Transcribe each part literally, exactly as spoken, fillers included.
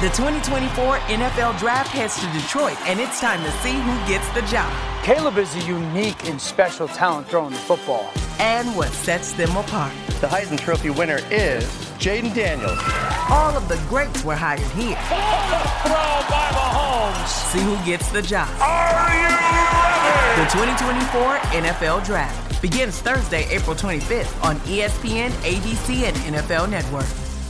The twenty twenty-four N F L Draft heads to Detroit, and it's time to see who gets the job. Caleb is a unique and special talent throwing the football. And what sets them apart. The Heisman Trophy winner is Jaden Daniels. All of the greats were hired here. Throw by Mahomes. See who gets the job. Are you ready? The twenty twenty-four N F L Draft begins Thursday, April twenty-fifth on E S P N, A B C, and N F L Network.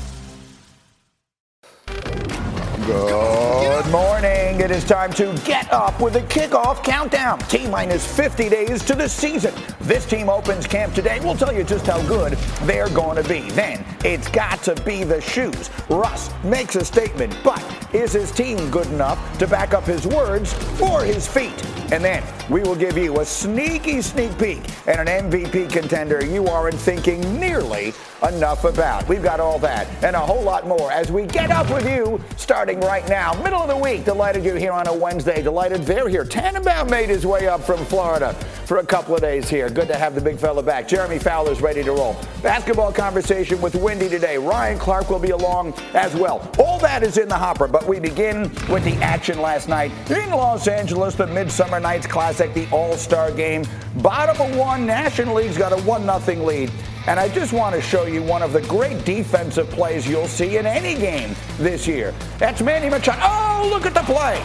Good morning. It is time to get up with the kickoff countdown. T-minus fifty days to the season. This team opens camp today. We'll tell you just how good they're going to be. Then it's got to be the shoes. Russ makes a statement, but is his team good enough to back up his words or his feet? And then we will give you a sneaky sneak peek at an M V P contender you aren't thinking nearly enough about. We've got all that and a whole lot more as we get up with you starting right now. Middle of the week. Delighted you're here on a Wednesday. Delighted they're here. Tannenbaum made his way up from Florida for a couple of days here. Good to have the big fella back. Jeremy Fowler's ready to roll. Basketball conversation with Wendy today. Ryan Clark will be along as well. All that is in the hopper, but we begin with the action last night in Los Angeles, the Midsummer Night's Classic, the All-Star Game. Bottom of one, National League's got a one nothing lead. And I just want to show you one of the great defensive plays you'll see in any game this year. That's Manny Machado. Oh, look at the play.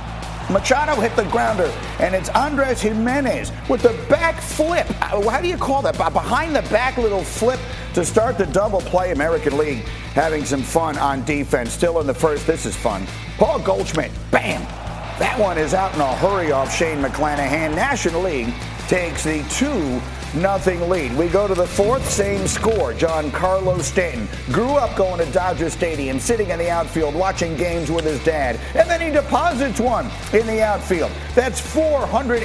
Machado hit the grounder, and it's Andres Jimenez with the back flip. How do you call that? Behind the back little flip to start the double play. American League having some fun on defense. Still in the first. This is fun. Paul Goldschmidt. Bam. That one is out in a hurry off Shane McClanahan. National League takes the two nothing lead. We go to the fourth, same score. Giancarlo Stanton grew up going to Dodger Stadium, sitting in the outfield, watching games with his dad. And then he deposits one in the outfield. That's four hundred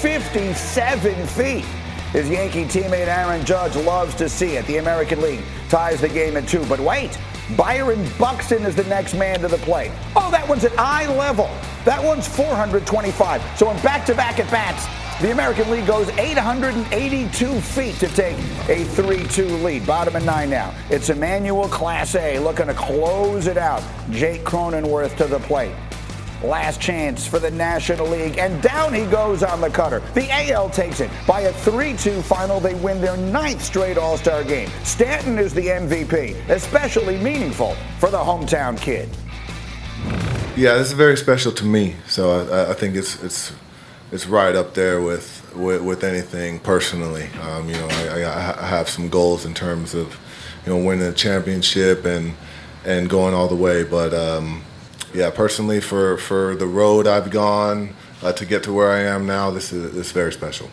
fifty-seven feet. His Yankee teammate Aaron Judge loves to see it. The American League ties the game at two. But wait, Byron Buxton is the next man to the plate. Oh, that one's at eye level. That one's four hundred twenty-five. So in back-to-back at-bats, the American League goes eight hundred eighty-two feet to take a three two lead. Bottom of nine now. It's Emmanuel Clase looking to close it out. Jake Cronenworth to the plate. Last chance for the National League, and down he goes on the cutter. The A L takes it. By a three two final, they win their ninth straight All-Star game. Stanton is the M V P, especially meaningful for the hometown kid. Yeah, this is very special to me, so I, I think it's it's it's right up there with with, with anything personally. Um, you know, I, I have some goals in terms of, you know, winning a championship and and going all the way. But um, yeah, personally, for, for the road I've gone uh, to get to where I am now, this is this is very special.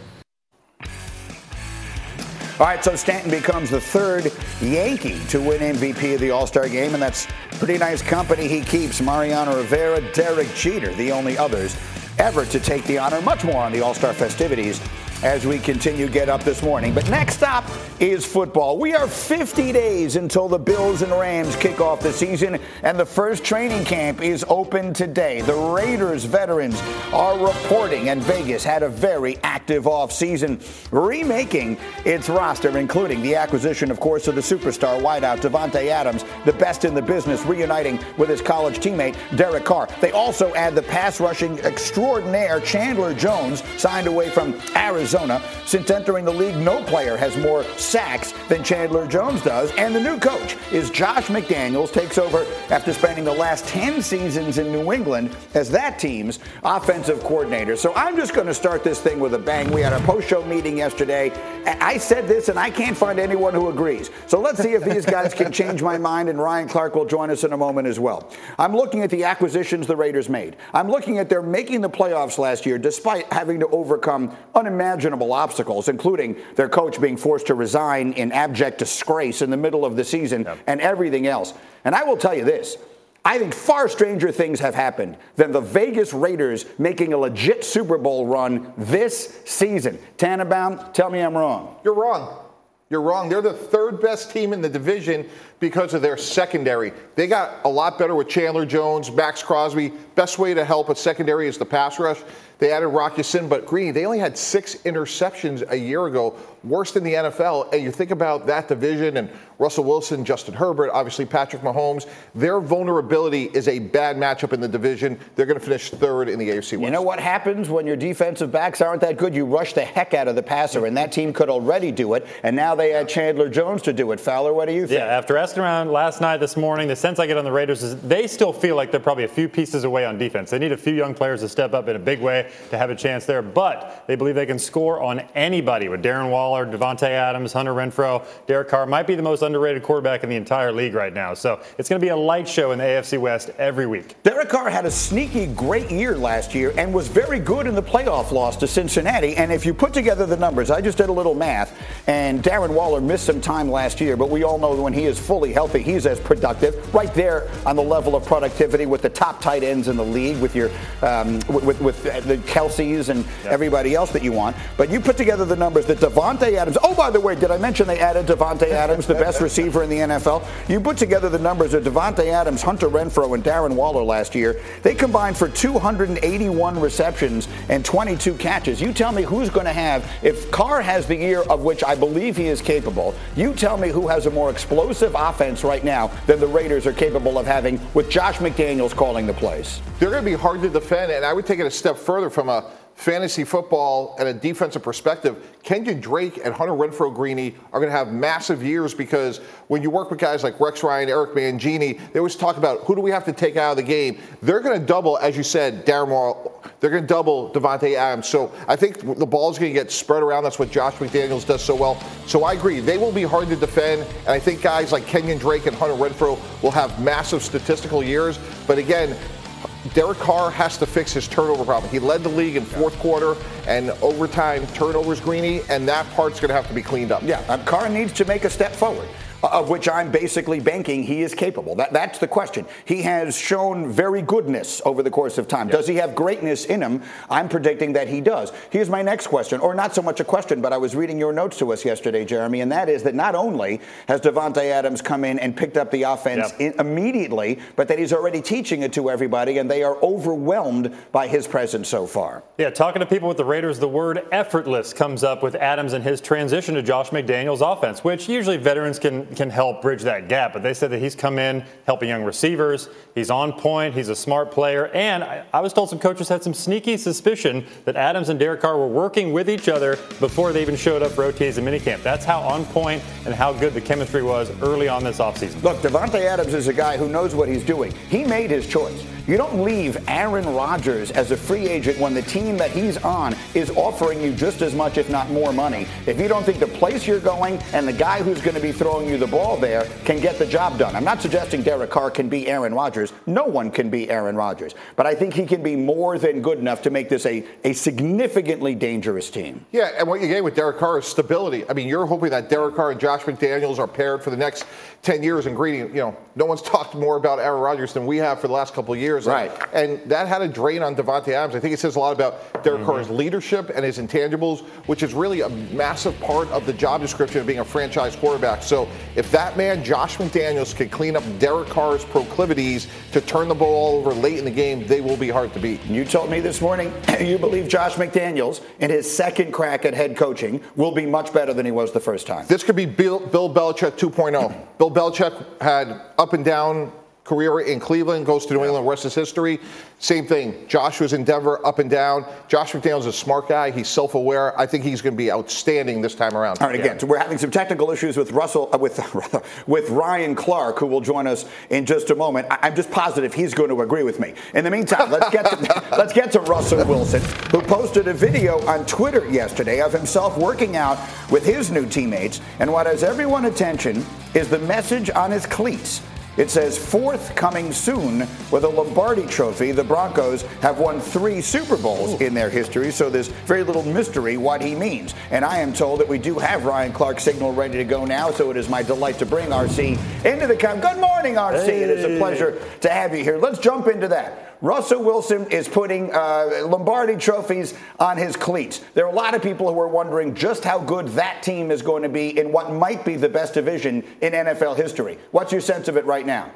All right, so Stanton becomes the third Yankee to win M V P of the All-Star Game, and that's pretty nice company he keeps. Mariano Rivera, Derek Jeter, the only others ever to take the honor. Much more on the All-Star festivities as we continue Get Up this morning. But next up is football. We are fifty days until the Bills and Rams kick off the season, and the first training camp is open today. The Raiders veterans are reporting, and Vegas had a very active offseason, remaking its roster, including the acquisition, of course, of the superstar wideout Davante Adams, the best in the business, reuniting with his college teammate Derek Carr. They also add the pass-rushing extraordinaire Chandler Jones, signed away from Arizona. Since entering the league, no player has more sacks than Chandler Jones does. And the new coach is Josh McDaniels, takes over after spending the last ten seasons in New England as that team's offensive coordinator. So I'm just going to start this thing with a bang. We had a post-show meeting yesterday. I said this, and I can't find anyone who agrees. So let's see if these guys can change my mind, and Ryan Clark will join us in a moment as well. I'm looking at the acquisitions the Raiders made. I'm looking at their making the playoffs last year, despite having to overcome unimaginable obstacles, including their coach being forced to resign in abject disgrace in the middle of the season, yep, and everything else. And I will tell you this. I think far stranger things have happened than the Vegas Raiders making a legit Super Bowl run this season. Tannenbaum, tell me I'm wrong. You're wrong. You're wrong. They're the third best team in the division. because of their secondary. They got a lot better with Chandler Jones, Max Crosby. Best way to help a secondary is the pass rush. They added Rock Ya-Sin, but Greeny, they only had six interceptions a year ago, worst in the N F L. And you think about that division and Russell Wilson, Justin Herbert, obviously Patrick Mahomes. Their vulnerability is a bad matchup in the division. They're going to finish third in the A F C West. You know what happens when your defensive backs aren't that good? You rush the heck out of the passer, and that team could already do it. And now they add Chandler Jones to do it. Fowler, what do you think? Yeah, after asking around last night, this morning, the sense I get on the Raiders is they still feel like they're probably a few pieces away on defense. They need a few young players to step up in a big way to have a chance there, but they believe they can score on anybody with Darren Waller, Devontae Adams, Hunter Renfrow. Derek Carr might be the most underrated quarterback in the entire league right now. So it's going to be a light show in the A F C West every week. Derek Carr had a sneaky great year last year and was very good in the playoff loss to Cincinnati. And if you put together the numbers, I just did a little math, and Darren Waller missed some time last year, but we all know that when he is fully healthy, he's as productive, right there on the level of productivity with the top tight ends in the league, with your um, with, with the Kelce's and yep. everybody else that you want. But you put together the numbers that Devontae Adams, oh, by the way, did I mention they added Devontae Adams, the best receiver in the N F L? You put together the numbers of Devontae Adams, Hunter Renfrow, and Darren Waller last year. They combined for two hundred eighty-one receptions and twenty-two catches. You tell me who's going to have, if Carr has the year of which I believe he is capable, you tell me who has a more explosive offense right now than the Raiders are capable of having with Josh McDaniels calling the plays. They're going to be hard to defend, and I would take it a step further from a fantasy football and a defensive perspective. Kenyon Drake and Hunter Renfrow Greeny are going to have massive years because when you work with guys like Rex Ryan, Eric Mangini, they always talk about who do we have to take out of the game. They're going to double, as you said, Darren Waller. They're going to double Devontae Adams. So I think the ball is going to get spread around. That's what Josh McDaniels does so well. So I agree. They will be hard to defend. And I think guys like Kenyon Drake and Hunter Renfrow will have massive statistical years. But again, Derek Carr has to fix his turnover problem. He led the league in fourth quarter and overtime turnovers, Greeny, and that part's going to have to be cleaned up. Yeah, um, Carr needs to make a step forward, of which I'm basically banking he is capable. That, that's the question. He has shown very goodness over the course of time. Yep. Does he have greatness in him? I'm predicting that he does. Here's my next question, or not so much a question, but I was reading your notes to us yesterday, Jeremy, and that is that not only has Devontae Adams come in and picked up the offense yep. in, immediately, but that he's already teaching it to everybody, and they are overwhelmed by his presence so far. Yeah, talking to people with the Raiders, the word effortless comes up with Adams and his transition to Josh McDaniels' offense, which usually veterans can can help bridge that gap. But they said that he's come in helping young receivers. He's on point. He's a smart player. And I, I was told some coaches had some sneaky suspicion that Adams and Derek Carr were working with each other before they even showed up for O T As and minicamp. That's how on point and how good the chemistry was early on this offseason. Look, Devontae Adams is a guy who knows what he's doing. He made his choice. You don't leave Aaron Rodgers as a free agent when the team that he's on is offering you just as much, if not more money. If you don't think the place you're going and the guy who's going to be throwing you the ball there can get the job done. I'm not suggesting Derek Carr can be Aaron Rodgers. No one can be Aaron Rodgers. But I think he can be more than good enough to make this a, a significantly dangerous team. Yeah, and what you get with Derek Carr is stability. I mean, you're hoping that Derek Carr and Josh McDaniels are paired for the next ten years and Greeny. You know, no one's talked more about Aaron Rodgers than we have for the last couple of years. Right. And, and that had a drain on Devontae Adams. I think it says a lot about Derek mm-hmm. Carr's leadership and his intangibles, which is really a massive part of the job description of being a franchise quarterback. So if that man, Josh McDaniels, can clean up Derek Carr's proclivities to turn the ball over late in the game, they will be hard to beat. You told me this morning you believe Josh McDaniels in his second crack at head coaching will be much better than he was the first time. This could be Bill, Bill Belichick two point oh. Bill Belichick had up and down career in Cleveland, goes to New England, rest is history. Same thing. Josh was in Denver, up and down. Josh McDaniels is a smart guy. He's self-aware. I think he's going to be outstanding this time around. All right, again, yeah. so we're having some technical issues with Russell, uh, with with Ryan Clark, who will join us in just a moment. I, I'm just positive he's going to agree with me. In the meantime, let's get to, let's get to Russell Wilson, who posted a video on Twitter yesterday of himself working out with his new teammates, and what has everyone's attention is the message on his cleats. It says, fourth coming soon with a Lombardi trophy. The Broncos have won three Super Bowls Ooh. in their history, so there's very little mystery what he means. And I am told that we do have Ryan Clark's signal ready to go now, so it is my delight to bring R C into the camp. Good morning, R C. Hey. It is a pleasure to have you here. Let's jump into that. Russell Wilson is putting uh, Lombardi trophies on his cleats. There are a lot of people who are wondering just how good that team is going to be in what might be the best division in N F L history. What's your sense of it right now?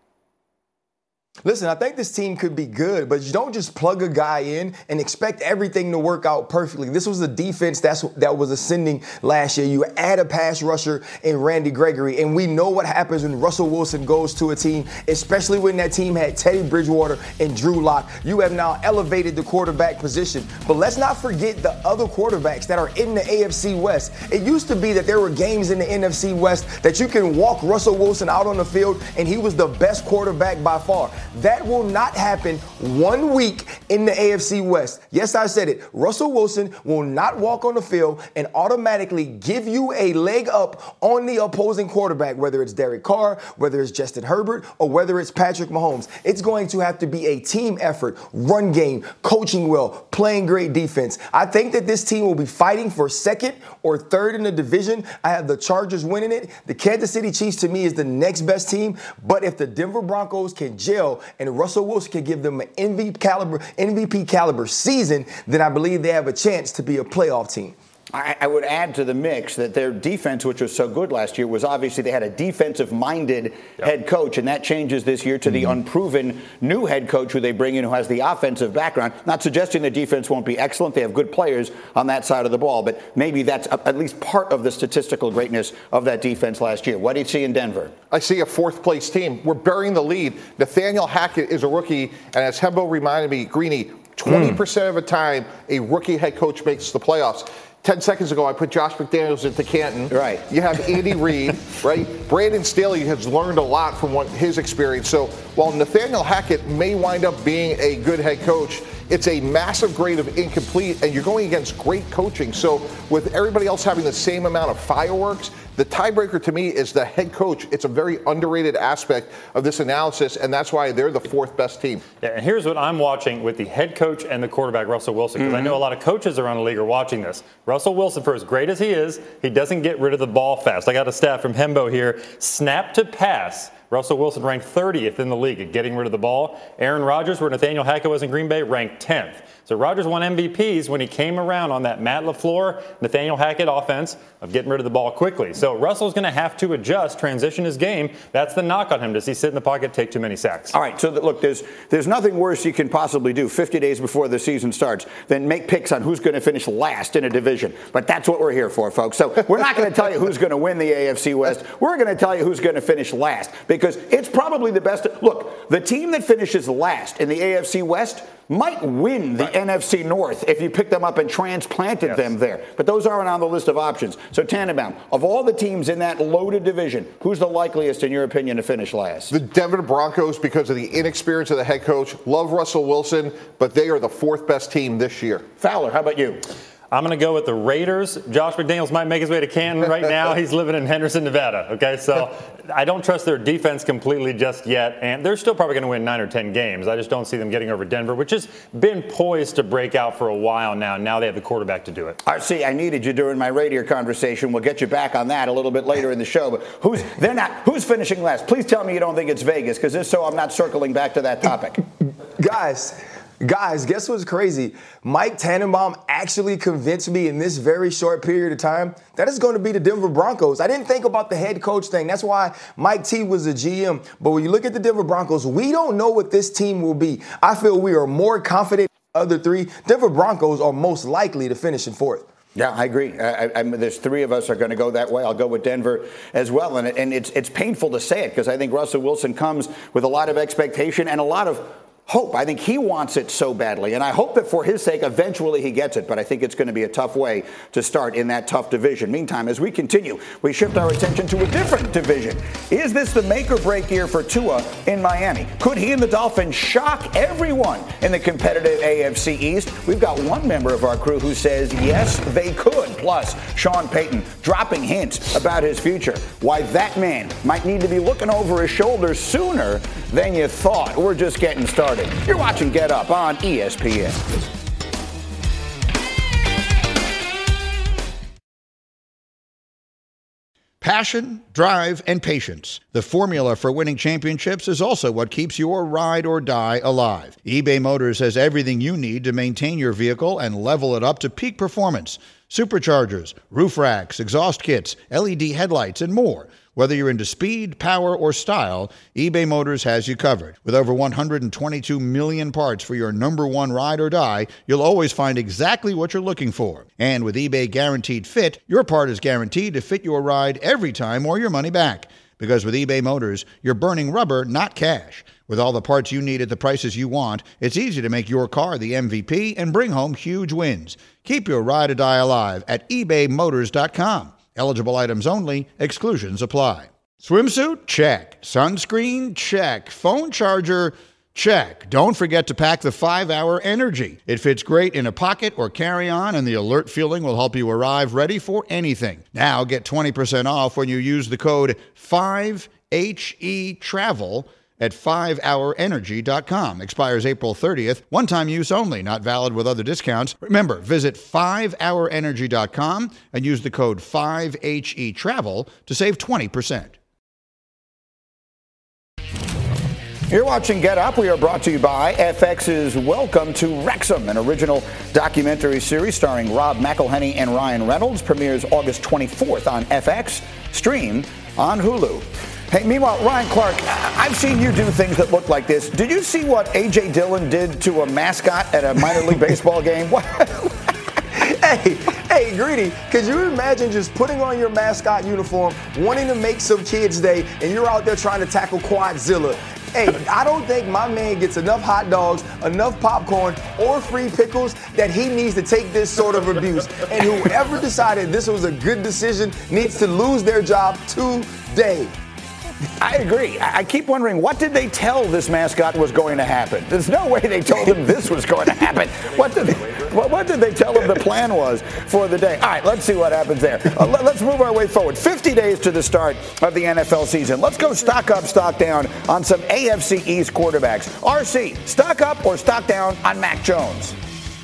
Listen, I think this team could be good, but you don't just plug a guy in and expect everything to work out perfectly. This was a defense that's, that was ascending last year. You add a pass rusher in Randy Gregory, and we know what happens when Russell Wilson goes to a team, especially when that team had Teddy Bridgewater and Drew Lock. You have now elevated the quarterback position. But let's not forget the other quarterbacks that are in the A F C West. It used to be that there were games in the N F C West that you can walk Russell Wilson out on the field, and he was the best quarterback by far. That will not happen one week in the A F C West. Yes, I said it. Russell Wilson will not walk on the field and automatically give you a leg up on the opposing quarterback, whether it's Derek Carr, whether it's Justin Herbert, or whether it's Patrick Mahomes. It's going to have to be a team effort, run game, coaching well, playing great defense. I think that this team will be fighting for second or third in the division. I have the Chargers winning it. The Kansas City Chiefs, to me, is the next best team. But if the Denver Broncos can gel and Russell Wilson can give them an M V P caliber, M V P caliber season, then I believe they have a chance to be a playoff team. I, I would add to the mix that their defense, which was so good last year, was obviously they had a defensive-minded yep. head coach, and that changes this year to mm-hmm. the unproven new head coach who they bring in who has the offensive background. Not suggesting the defense won't be excellent. They have good players on that side of the ball, but maybe that's at least part of the statistical greatness of that defense last year. What do you see in Denver? I see a fourth-place team. We're burying the lead. Nathaniel Hackett is a rookie, and as Hembo reminded me, Greeny, twenty percent mm. of the time a rookie head coach makes the playoffs. Ten seconds ago, I put Josh McDaniels into Canton. Right. You have Andy Reid, right? Brandon Staley has learned a lot from what his experience. So while Nathaniel Hackett may wind up being a good head coach, it's a massive grade of incomplete, and you're going against great coaching. So with everybody else having the same amount of fireworks, the tiebreaker to me is the head coach. It's a very underrated aspect of this analysis, and that's why they're the fourth best team. Yeah, and here's what I'm watching with the head coach and the quarterback, Russell Wilson, because mm-hmm. I know a lot of coaches around the league are watching this. Russell Wilson, for as great as he is, he doesn't get rid of the ball fast. I got a stat from Hembo here. Snap to pass. Russell Wilson ranked thirtieth in the league at getting rid of the ball. Aaron Rodgers, where Nathaniel Hackett was in Green Bay, ranked tenth. So Rodgers won M V Ps when he came around on that Matt LaFleur, Nathaniel Hackett offense of getting rid of the ball quickly. So Russell's going to have to adjust, transition his game. That's the knock on him. Does he sit in the pocket, take too many sacks? All right, so look, there's there's nothing worse you can possibly do fifty days before the season starts than make picks on who's going to finish last in a division. But that's what we're here for, folks. So we're not going to tell you who's going to win the A F C West. We're going to tell you who's going to finish last because it's probably the best. Look, the team that finishes last in the A F C West might win the right. N F C North if you picked them up and transplanted yes. them there. But those aren't on the list of options. So Tannenbaum, of all the teams in that loaded division, who's the likeliest, in your opinion, to finish last? The Denver Broncos, because of the inexperience of the head coach. Love Russell Wilson, but they are the fourth best team this year. Fowler, how about you? I'm going to go with the Raiders. Josh McDaniels might make his way to Canton right now. He's living in Henderson, Nevada. Okay, so I don't trust their defense completely just yet, and they're still probably going to win nine or ten games. I just don't see them getting over Denver, which has been poised to break out for a while now. Now they have the quarterback to do it. All right, see, I needed you during my radio conversation. We'll get you back on that a little bit later in the show. But who's they're not? Who's finishing last? Please tell me you don't think it's Vegas, because if so, I'm not circling back to that topic. Guys. Guys, guess what's crazy? Mike Tannenbaum actually convinced me in this very short period of time that it's going to be the Denver Broncos. I didn't think about the head coach thing. That's why Mike T was the G M. But when you look at the Denver Broncos, we don't know what this team will be. I feel we are more confident than the other three. Denver Broncos are most likely to finish in fourth. Yeah, I agree. I, I, there's three of us are going to go that way. I'll go with Denver as well. And, and it's, it's painful to say it because I think Russell Wilson comes with a lot of expectation and a lot of hope. I think he wants it so badly, and I hope that for his sake, eventually he gets it, but I think it's going to be a tough way to start in that tough division. Meantime, as we continue, we shift our attention to a different division. Is this the make or break year for Tua in Miami? Could he and the Dolphins shock everyone in the competitive A F C East? We've got one member of our crew who says yes, they could. Plus, Sean Payton dropping hints about his future. Why that man might need to be looking over his shoulder sooner than you thought. We're just getting started. You're watching Get Up on E S P N. Passion, drive, and patience. The formula for winning championships is also what keeps your ride or die alive. eBay Motors has everything you need to maintain your vehicle and level it up to peak performance. Superchargers, roof racks, exhaust kits, L E D headlights, and more. Whether you're into speed, power, or style, eBay Motors has you covered. With over one hundred twenty-two million parts for your number one ride or die, you'll always find exactly what you're looking for. And with eBay Guaranteed Fit, your part is guaranteed to fit your ride every time or your money back. Because with eBay Motors, you're burning rubber, not cash. With all the parts you need at the prices you want, it's easy to make your car the M V P and bring home huge wins. Keep your ride or die alive at ebay motors dot com. Eligible items only. Exclusions apply. Swimsuit? Check. Sunscreen? Check. Phone charger? Check. Don't forget to pack the five hour Energy. It fits great in a pocket or carry-on, and the alert feeling will help you arrive ready for anything. Now get twenty percent off when you use the code five H E travel at five hour energy dot com. Expires April thirtieth. One-time use only. Not valid with other discounts. Remember, visit five hour energy dot com and use the code five H E travel to save twenty percent. You're watching Get Up. We are brought to you by F X's Welcome to Wrexham, an original documentary series starring Rob McElhenney and Ryan Reynolds. Premieres August twenty-fourth on F X. Stream on Hulu. Hey, meanwhile, Ryan Clark, I've seen you do things that look like this. Did you see what A J Dillon did to a mascot at a minor league baseball game? What? Hey, hey, Greedy, could you imagine just putting on your mascot uniform, wanting to make some kid's day, and you're out there trying to tackle Quadzilla? Hey, I don't think my man gets enough hot dogs, enough popcorn, or free pickles that he needs to take this sort of abuse. And whoever decided this was a good decision needs to lose their job today. I agree. I keep wondering, what did they tell this mascot was going to happen? There's no way they told him this was going to happen. What did they, what, what did they tell him the plan was for the day? All right, let's see what happens there. Uh, let, let's move our way forward. fifty days to the start of the N F L season. Let's go stock up, stock down on some A F C East quarterbacks. R C, stock up or stock down on Mac Jones?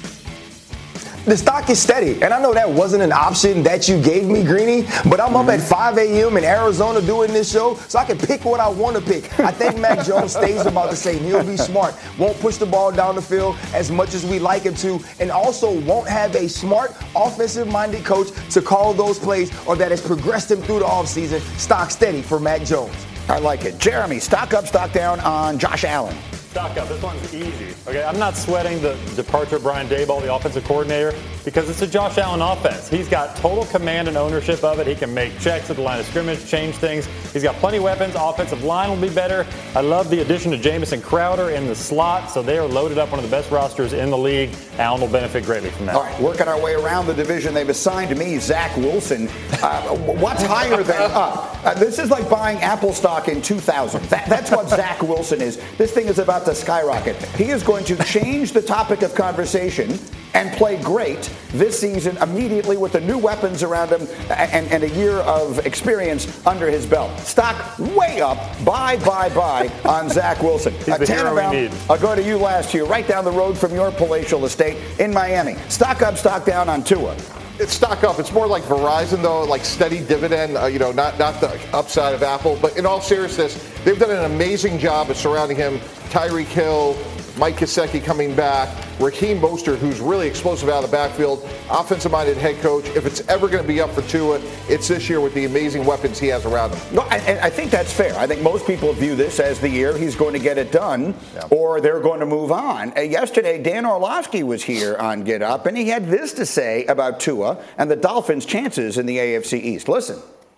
The stock is steady, and I know that wasn't an option that you gave me, Greeny, but I'm up at five a.m. in Arizona doing this show, so I can pick what I want to pick. I think Mac Jones stays about the same. He'll be smart, won't push the ball down the field as much as we like him to, and also won't have a smart, offensive-minded coach to call those plays or that has progressed him through the offseason. Stock steady for Mac Jones. I like it. Jeremy, stock up, stock down on Josh Allen. Stock up. This one's easy. Okay, I'm not sweating the departure of Brian Daboll, the offensive coordinator, because it's a Josh Allen offense. He's got total command and ownership of it. He can make checks at the line of scrimmage, change things. He's got plenty of weapons. Offensive line will be better. I love the addition of Jamison Crowder in the slot, so they are loaded up, one of the best rosters in the league. Allen will benefit greatly from that. All right, working our way around the division, they've assigned me Zach Wilson. Uh, what's higher than up? Uh, this is like buying Apple stock in two thousand. That, that's what Zach Wilson is. This thing is about to skyrocket. He is going to change the topic of conversation and play great this season immediately with the new weapons around him and, and a year of experience under his belt. Stock way up. Buy, buy, buy on Zach Wilson. He's the hero we need. I'll go to you last year, right down the road from your palatial estate in Miami. Stock up, stock down on Tua. It's stock up. It's more like Verizon, though, like steady dividend, uh, you know, not, not the upside of Apple. But in all seriousness, they've done an amazing job of surrounding him. Tyreek Hill, Mike Gesicki coming back, Raheem Mostert, who's really explosive out of the backfield, offensive-minded head coach. If it's ever going to be up for Tua, it's this year with the amazing weapons he has around him. No, I, I think that's fair. I think most people view this as the year he's going to get it done, yeah. or they're going to move on. Uh, yesterday, Dan Orlovsky was here on Get Up, and he had this to say about Tua and the Dolphins' chances in the A F C East. Listen.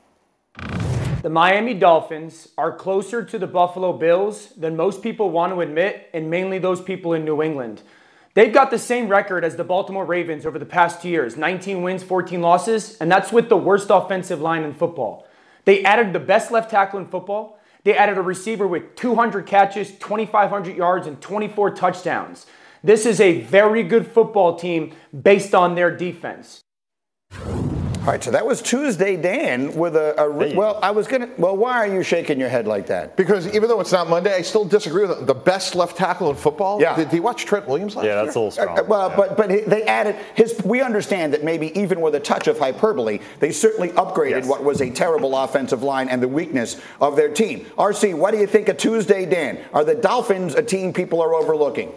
The Miami Dolphins are closer to the Buffalo Bills than most people want to admit, and mainly those people in New England. They've got the same record as the Baltimore Ravens over the past two years, nineteen wins, fourteen losses, and that's with the worst offensive line in football. They added the best left tackle in football. They added a receiver with two hundred catches, twenty-five hundred yards, and twenty-four touchdowns. This is a very good football team based on their defense. All right, so that was Tuesday Dan with a, a Hey. well, I was going to, well, why are you shaking your head like that? Because even though it's not Monday, I still disagree with it. The best left tackle in football? Yeah. Did, did you watch Trent Williams last year? Yeah, that's a little strong. Uh, well, Yeah. but but they added his. We understand that maybe even with a touch of hyperbole, they certainly upgraded Yes. what was a terrible offensive line and the weakness of their team. R C, what do you think of Tuesday Dan? Are the Dolphins a team people are overlooking?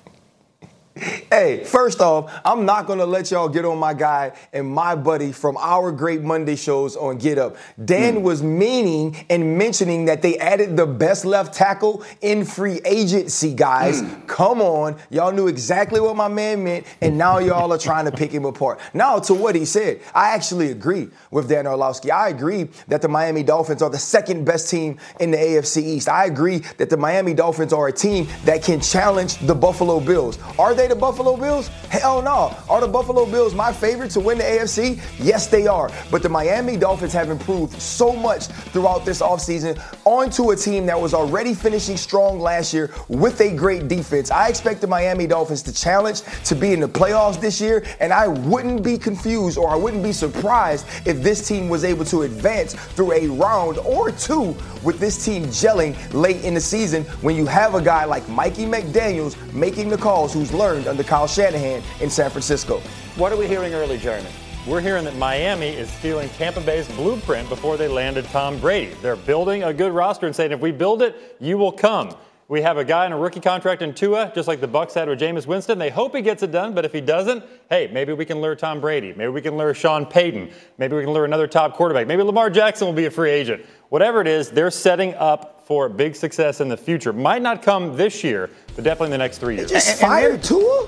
Hey, first off, I'm not going to let y'all get on my guy and my buddy from our great Monday shows on Get Up. Dan mm. was meaning and mentioning that they added the best left tackle in free agency, guys. Mm. Come on. Y'all knew exactly what my man meant, and now y'all are trying to pick him apart. Now, to what he said, I actually agree with Dan Orlovsky. I agree that the Miami Dolphins are the second best team in the A F C East. I agree that the Miami Dolphins are a team that can challenge the Buffalo Bills. Are they the Buffalo Bills? Hell no. Are the Buffalo Bills my favorite to win the A F C? Yes, they are. But the Miami Dolphins have improved so much throughout this offseason onto a team that was already finishing strong last year with a great defense. I expect the Miami Dolphins to challenge to be in the playoffs this year, and I wouldn't be confused or I wouldn't be surprised if this team was able to advance through a round or two with this team gelling late in the season when you have a guy like Mikey McDaniels making the calls who's learned under Kyle Shanahan in San Francisco. What are we hearing early, Jeremy? We're hearing that Miami is stealing Tampa Bay's blueprint before they landed Tom Brady. They're building a good roster and saying, if we build it, you will come. We have a guy in a rookie contract in Tua, just like the Bucs had with Jameis Winston. They hope he gets it done, but if he doesn't, hey, maybe we can lure Tom Brady. Maybe we can lure Sean Payton. Maybe we can lure another top quarterback. Maybe Lamar Jackson will be a free agent. Whatever it is, they're setting up for big success in the future. Might not come this year, but definitely in the next three years. They just fired Tua?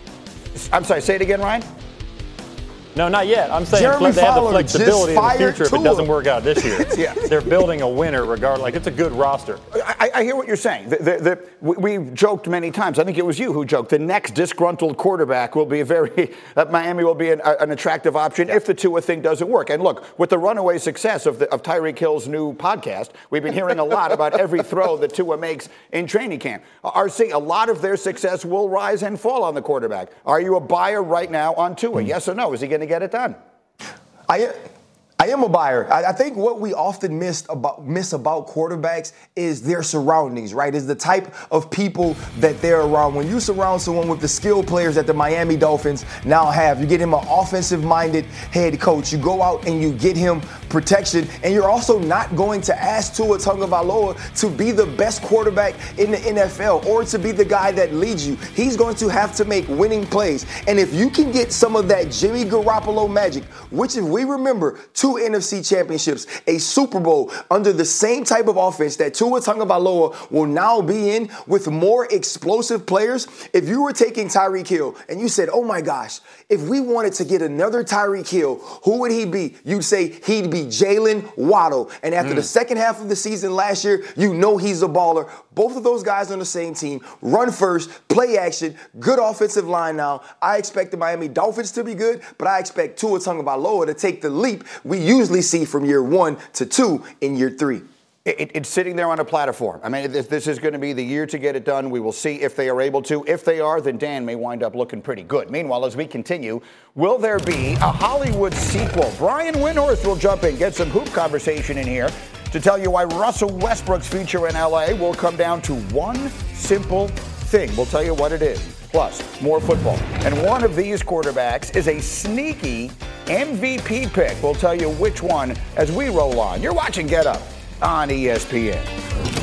I'm sorry, say it again, Ryan. No, not yet. I'm saying Jeremy they have the Fowler flexibility in the just future if fired it doesn't work out this year. Yeah. They're building a winner regardless. Like, it's a good roster. I, I hear what you're saying. The, the, the, we, we've joked many times. I think it was you who joked. The next disgruntled quarterback will be a very, uh, Miami will be an, uh, an attractive option yeah. if the Tua thing doesn't work. And look, with the runaway success of, the, of Tyreek Hill's new podcast, we've been hearing a lot about every throw that Tua makes in training camp. R C, a lot of their success will rise and fall on the quarterback. Are you a buyer right now on Tua? Mm. Yes or no? Is he going to get it done? I, I am a buyer. I, I think what we often missed about, miss about quarterbacks is their surroundings, right? Is the type of people that they're around. When you surround someone with the skilled players that the Miami Dolphins now have, you get him an offensive-minded head coach. You go out and you get him protection, and you're also not going to ask Tua Tagovailoa to be the best quarterback in the N F L or to be the guy that leads you. He's going to have to make winning plays. And if you can get some of that Jimmy Garoppolo magic, which if we remember, two N F C championships, a Super Bowl under the same type of offense that Tua Tagovailoa will now be in with more explosive players. If you were taking Tyreek Hill and you said, oh my gosh, if we wanted to get another Tyreek Hill, who would he be? You'd say he'd be Jalen Waddle. And after mm. the second half of the season last year, you know he's a baller. Both of those guys on the same team, run first, play action, good offensive line now. I expect the Miami Dolphins to be good, but I expect Tua Tagovailoa to take the leap we usually see from year one to two in year three. It, it's sitting there on a platform. I mean, this, this is going to be the year to get it done. We will see if they are able to. If they are, then Dan may wind up looking pretty good. Meanwhile, as we continue, will there be a Hollywood sequel? Brian Windhorst will jump in, get some hoop conversation in here to tell you why Russell Westbrook's future in L A will come down to one simple thing. We'll tell you what it is. Plus, more football. And one of these quarterbacks is a sneaky M V P pick. We'll tell you which one as we roll on. You're watching Get Up on E S P N.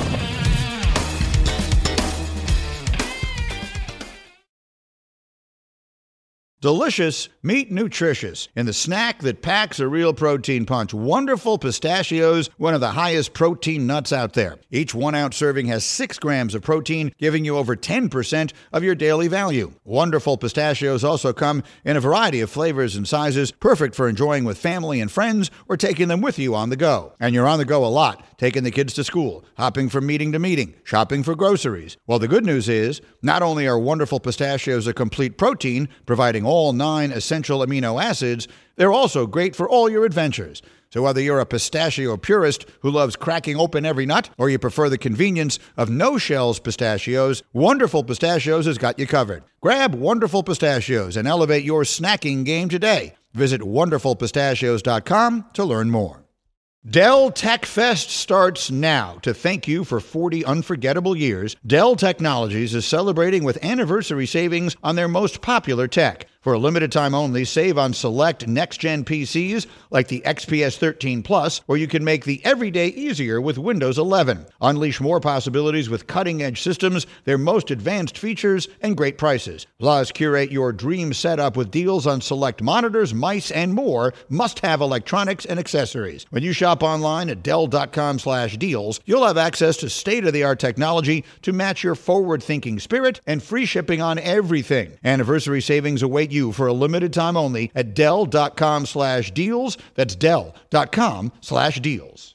Delicious, meet nutritious in the snack that packs a real protein punch. Wonderful Pistachios, one of the highest protein nuts out there. Each one-ounce serving has six grams of protein, giving you over ten percent of your daily value. Wonderful Pistachios also come in a variety of flavors and sizes, perfect for enjoying with family and friends or taking them with you on the go. And you're on the go a lot, taking the kids to school, hopping from meeting to meeting, shopping for groceries. Well, the good news is, not only are Wonderful Pistachios a complete protein, providing all nine essential amino acids, they're also great for all your adventures. So whether you're a pistachio purist who loves cracking open every nut, or you prefer the convenience of no-shells pistachios, Wonderful Pistachios has got you covered. Grab Wonderful Pistachios and elevate your snacking game today. Visit wonderful pistachios dot com to learn more. Dell Tech Fest starts now. To thank you for forty unforgettable years, Dell Technologies is celebrating with anniversary savings on their most popular tech. For a limited time only, save on select next-gen P Cs like the X P S thirteen Plus, where you can make the everyday easier with Windows eleven. Unleash more possibilities with cutting-edge systems, their most advanced features, and great prices. Plus, curate your dream setup with deals on select monitors, mice, and more must-have electronics and accessories. When you shop online at Dell dot com slash deals, you'll have access to state-of-the-art technology to match your forward-thinking spirit and free shipping on everything. Anniversary savings await you for a limited time only at Dell dot com slash deals. That's Dell dot com slash deals.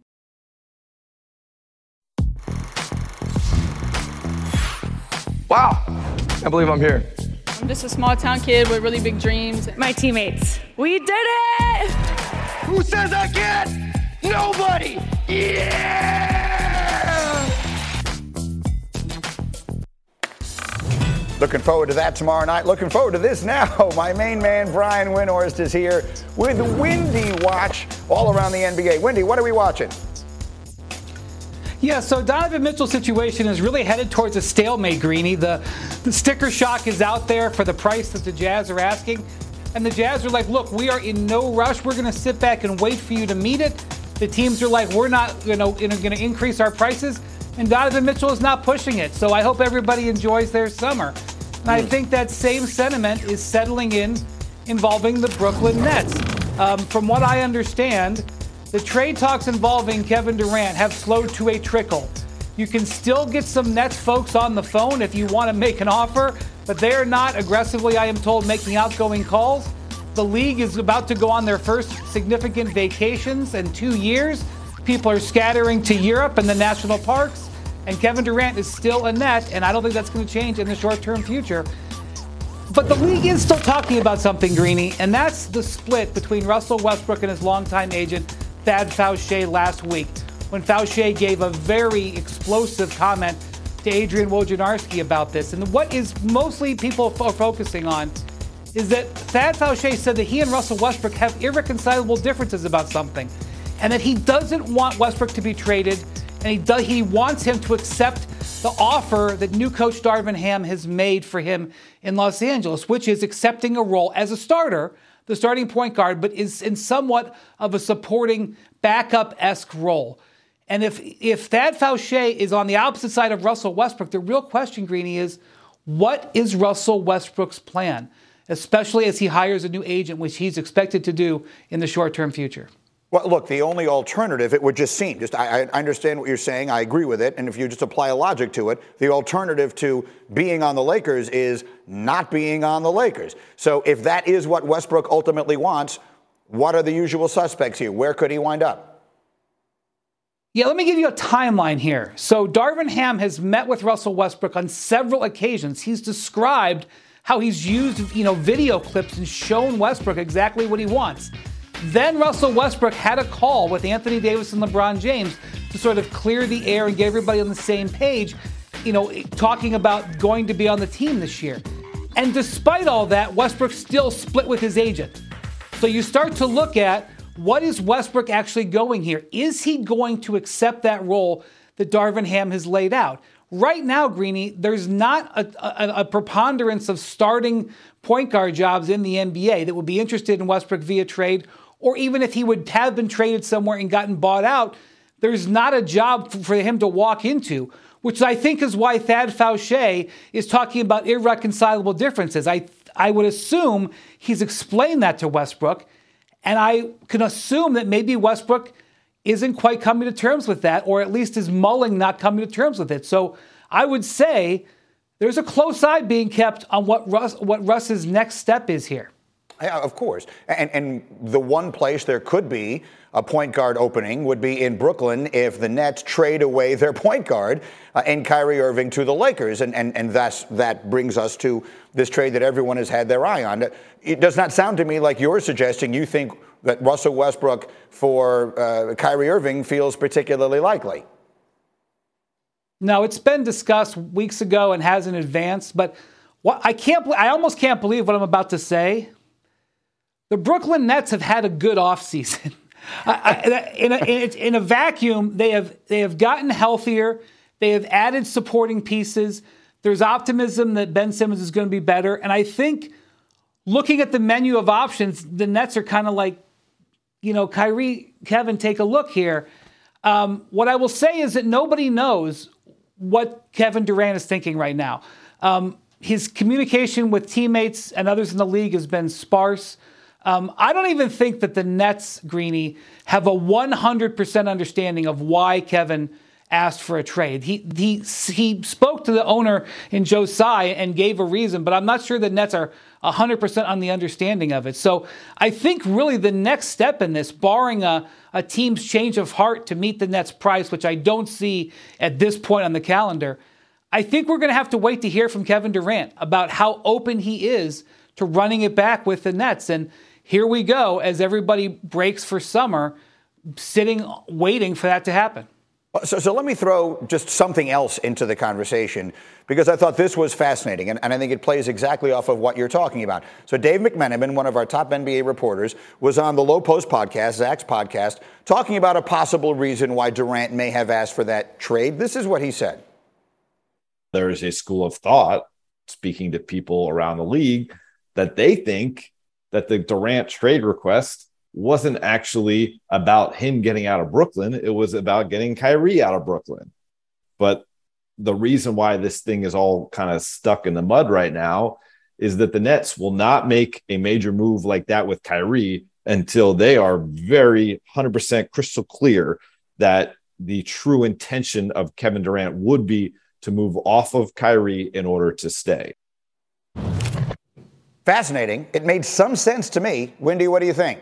Wow, I believe I'm here. I'm just a small town kid with really big dreams. My teammates, we did it! Who says I can't? Nobody! Yeah! Looking forward to that tomorrow night. Looking forward to this now. My main man, Brian Windhorst, is here with Windy Watch all around the N B A. Windy, what are we watching? Yeah, so Donovan Mitchell's situation is really headed towards a stalemate, Greeny. The, the sticker shock is out there for the price that the Jazz are asking. And the Jazz are like, look, we are in no rush. We're going to sit back and wait for you to meet it. The teams are like, we're not you know, going to increase our prices. And Donovan Mitchell is not pushing it. So I hope everybody enjoys their summer. And I think that same sentiment is settling in involving the Brooklyn Nets. Um, from what I understand, the trade talks involving Kevin Durant have slowed to a trickle. You can still get some Nets folks on the phone if you want to make an offer, but they are not aggressively, I am told, making outgoing calls. The league is about to go on their first significant vacations in two years. People are scattering to Europe and the national parks, and Kevin Durant is still a Net, and I don't think that's going to change in the short-term future. But the league is still talking about something, Greeny, and that's the split between Russell Westbrook and his longtime agent, Thad Fauché, last week, when Fauché gave a very explosive comment to Adrian Wojnarowski about this. And what is mostly people are focusing on is that Thad Fauché said that he and Russell Westbrook have irreconcilable differences about something, and that he doesn't want Westbrook to be traded, and he does, he wants him to accept the offer that new coach Darvin Ham has made for him in Los Angeles, which is accepting a role as a starter, the starting point guard, but is in somewhat of a supporting backup-esque role. And if if Thad Fauché is on the opposite side of Russell Westbrook, the real question, Greeny, is what is Russell Westbrook's plan, especially as he hires a new agent, which he's expected to do in the short-term future? Well, look, the only alternative, it would just seem, just I, I understand what you're saying, I agree with it, and if you just apply a logic to it, the alternative to being on the Lakers is not being on the Lakers. So if that is what Westbrook ultimately wants, what are the usual suspects here? Where could he wind up? Yeah, let me give you a timeline here. So Darvin Ham has met with Russell Westbrook on several occasions. He's described how he's used, you know, video clips and shown Westbrook exactly what he wants. Then Russell Westbrook had a call with Anthony Davis and LeBron James to sort of clear the air and get everybody on the same page, you know, talking about going to be on the team this year. And despite all that, Westbrook still split with his agent. So you start to look at, what is Westbrook actually going here? Is he going to accept that role that Darvin Ham has laid out? Right now, Greeny, there's not a, a, a preponderance of starting point guard jobs in the N B A that would be interested in Westbrook via trade, or even if he would have been traded somewhere and gotten bought out, there's not a job for him to walk into, which I think is why Thad Fauché is talking about irreconcilable differences. I I would assume he's explained that to Westbrook, and I can assume that maybe Westbrook isn't quite coming to terms with that, or at least is mulling not coming to terms with it. So I would say there's a close eye being kept on what Russ, what Russ's next step is here. Yeah, of course. And, and the one place there could be a point guard opening would be in Brooklyn if the Nets trade away their point guard uh, and Kyrie Irving to the Lakers. And, and, and that's, that brings us to this trade that everyone has had their eye on. It does not sound to me like you're suggesting you think that Russell Westbrook for uh, Kyrie Irving feels particularly likely. No, it's been discussed weeks ago and hasn't advanced. But what I can't, I almost can't believe what I'm about to say. the Brooklyn Nets have had a good offseason. in, a, in, a, in a vacuum, they have they have gotten healthier. They have added supporting pieces. There's optimism that Ben Simmons is going to be better. And I think looking at the menu of options, the Nets are kind of like, you know, Kyrie, Kevin, take a look here. Um, what I will say is that nobody knows what Kevin Durant is thinking right now. Um, his communication with teammates and others in the league has been sparse. Um, I don't even think that the Nets, Greeny, have a one hundred percent understanding of why Kevin asked for a trade. He he he spoke to the owner in Joe Tsai and gave a reason, but I'm not sure the Nets are one hundred percent on the understanding of it. So I think really the next step in this, barring a, a team's change of heart to meet the Nets' price, which I don't see at this point on the calendar, I think we're going to have to wait to hear from Kevin Durant about how open he is to running it back with the Nets. And here we go as everybody breaks for summer, sitting, waiting for that to happen. So, so let me throw just something else into the conversation, because I thought this was fascinating, and, and I think it plays exactly off of what you're talking about. So Dave McMenamin, one of our top N B A reporters, was on the Low Post podcast, Zach's podcast, talking about a possible reason why Durant may have asked for that trade. This is what he said. There is a school of thought, speaking to people around the league, that they think that the Durant trade request wasn't actually about him getting out of Brooklyn. It was about getting Kyrie out of Brooklyn. But the reason why this thing is all kind of stuck in the mud right now is that the Nets will not make a major move like that with Kyrie until they are very one hundred percent crystal clear that the true intention of Kevin Durant would be to move off of Kyrie in order to stay. Fascinating. It made some sense to me. Wendy, what do you think?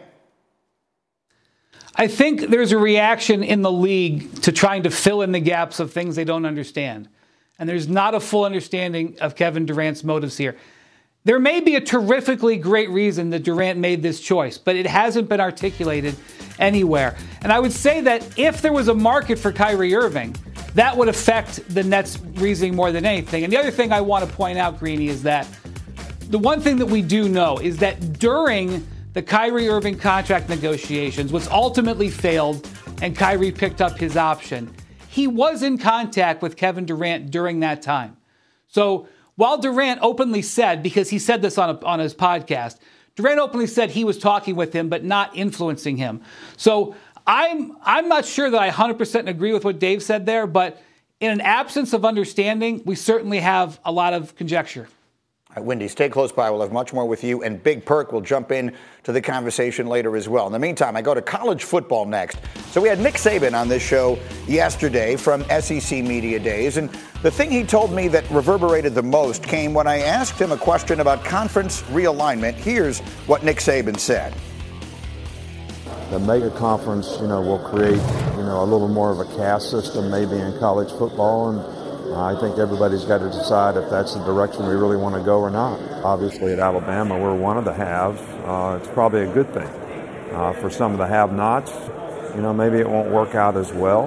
I think there's a reaction in the league to trying to fill in the gaps of things they don't understand. And there's not a full understanding of Kevin Durant's motives here. There may be a terrifically great reason that Durant made this choice, but it hasn't been articulated anywhere. And I would say that if there was a market for Kyrie Irving, that would affect the Nets' reasoning more than anything. And the other thing I want to point out, Greeny, is that the one thing that we do know is that during the Kyrie Irving contract negotiations, which ultimately failed and Kyrie picked up his option, he was in contact with Kevin Durant during that time. So while Durant openly said, because he said this on, a, on his podcast, Durant openly said he was talking with him but not influencing him. So I'm I'm not sure that I one hundred percent agree with what Dave said there, but in an absence of understanding, we certainly have a lot of conjecture. All right, Wendy, stay close by. We'll have much more with you. And Big Perk will jump in to the conversation later as well. In the meantime, I go to college football next. So we had Nick Saban on this show yesterday from S E C Media Days. And the thing he told me that reverberated the most came when I asked him a question about conference realignment. Here's what Nick Saban said. The mega conference, you know, will create, you know, a little more of a caste system maybe in college football. And I think everybody's got to decide if that's the direction we really want to go or not. Obviously, at Alabama, we're one of the haves. Uh, it's probably a good thing. Uh, for some of the have-nots, you know, maybe it won't work out as well.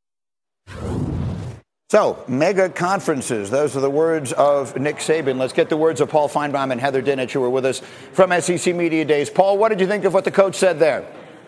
So, mega conferences. Those are the words of Nick Saban. Let's get the words of Paul Feinbaum and Heather Dinich, who were with us from S E C Media Days. Paul, what did you think of what the coach said there?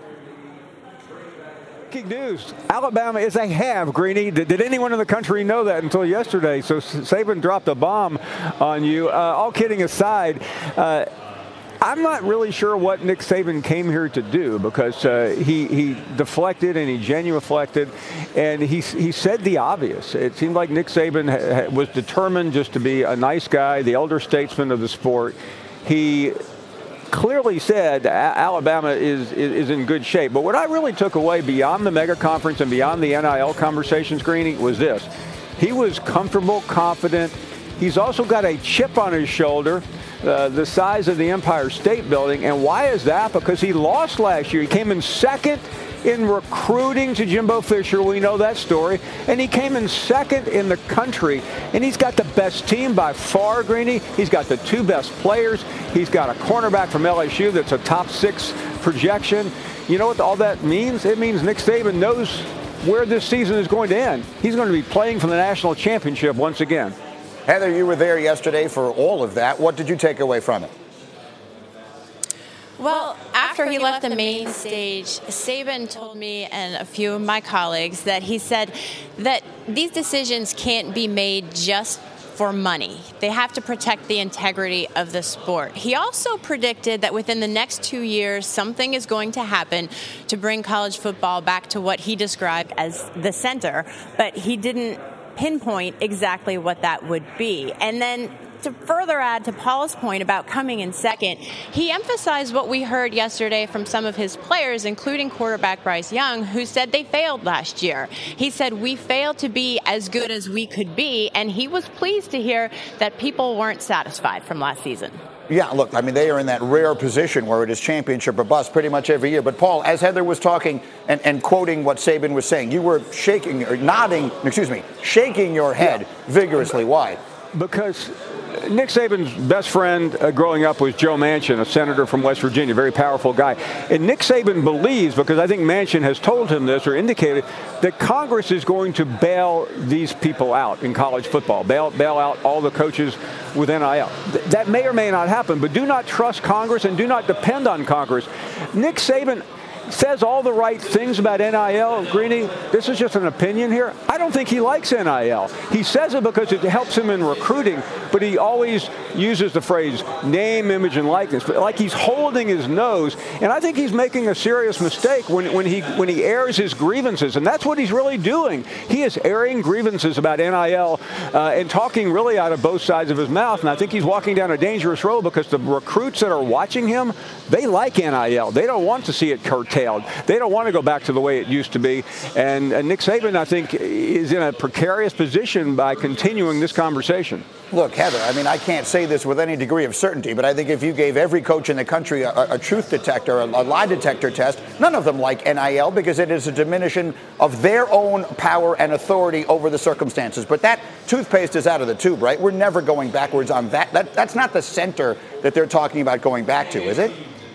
Breaking news. Alabama is a have, Greeny. Did, did anyone in the country know that until yesterday? So Saban dropped a bomb on you. Uh, all kidding aside, uh, I'm not really sure what Nick Saban came here to do, because uh, he, he deflected and he genuflected, and he, he said the obvious. It seemed like Nick Saban ha- was determined just to be a nice guy, the elder statesman of the sport. He clearly said Alabama is, is is in good shape. But what I really took away beyond the mega conference and beyond the N I L conversations, Greeny, was this. He was comfortable, confident. He's also got a chip on his shoulder, uh, the size of the Empire State Building. And why is that? Because he lost last year. He came in second in recruiting to Jimbo Fisher. We know that story. And he came in second in the country. And he's got the best team by far, Greeny. He's got the two best players. He's got a cornerback from L S U that's a top six projection. You know what all that means? It means Nick Saban knows where this season is going to end. He's going to be playing for the national championship once again. Heather, you were there yesterday for all of that. What did you take away from it? Well, after he left the main stage, Saban told me and a few of my colleagues that he said that these decisions can't be made just for money. They have to protect the integrity of the sport. He also predicted that within the next two years, something is going to happen to bring college football back to what he described as the center, but he didn't pinpoint exactly what that would be. And then to further add to Paul's point about coming in second, he emphasized what we heard yesterday from some of his players, including quarterback Bryce Young, who said they failed last year. He said, we failed to be as good as we could be, and he was pleased to hear that people weren't satisfied from last season. Yeah, look, I mean, they are in that rare position where it is championship or bust pretty much every year. But, Paul, as Heather was talking and, and quoting what Saban was saying, you were shaking or nodding, excuse me, shaking your head yeah. vigorously. Why? Because Nick Saban's best friend uh, growing up was Joe Manchin, a senator from West Virginia, very powerful guy. And Nick Saban believes, because I think Manchin has told him this or indicated, that Congress is going to bail these people out in college football, bail, bail out all the coaches with N I L. Th- that may or may not happen, but do not trust Congress and do not depend on Congress. Nick Saban says all the right things about N I L. Greeny, this is just an opinion here. I don't think he likes N I L. He says it because it helps him in recruiting, but he always uses the phrase name, image, and likeness, like he's holding his nose. And I think he's making a serious mistake when, when he when he airs his grievances, and that's what he's really doing. He is airing grievances about N I L uh, and talking really out of both sides of his mouth. And I think he's walking down a dangerous road because the recruits that are watching him, they like N I L. They don't want to see it curtailed. They don't want to go back to the way it used to be. And, and Nick Saban, I think, is in a precarious position by continuing this conversation. Look, Heather, I mean, I can't say this with any degree of certainty, but I think if you gave every coach in the country a, a truth detector, a, a lie detector test, none of them like N I L because it is a diminution of their own power and authority over the circumstances. But that toothpaste is out of the tube, right? We're never going backwards on that. that that's not the center that they're talking about going back to, is it?